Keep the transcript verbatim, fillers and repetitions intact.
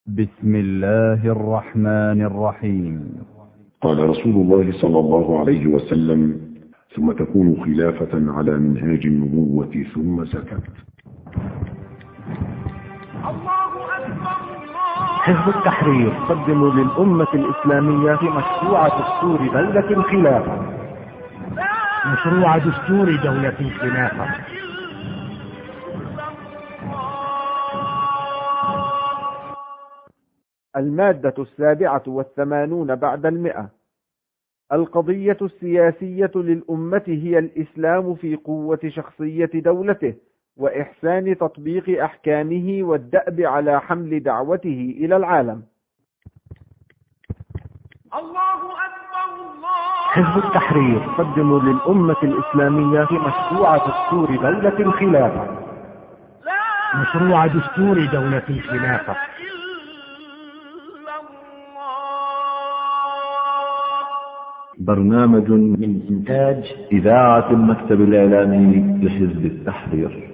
بسم الله الرحمن الرحيم. قال رسول الله صلى الله عليه وسلم: ثم تكون خلافة على منهاج النبوة ثم سكت. حزب التحرير قدم للأمة الإسلامية مشروع دستور دولة الخلافة. مشروع دستور دولة الخلافة المادة السابعة والثمانون بعد المئة. القضية السياسية للأمة هي الإسلام في قوة شخصية دولته وإحسان تطبيق أحكامه والدأب على حمل دعوته إلى العالم. الله أكبر الله. حزب التحرير قدم للأمة الإسلامية مشروع دستور دولة الخلافة. مشروع دستور دولة الخلافة برنامج من إنتاج إذاعة المكتب الإعلامي لحزب التحرير.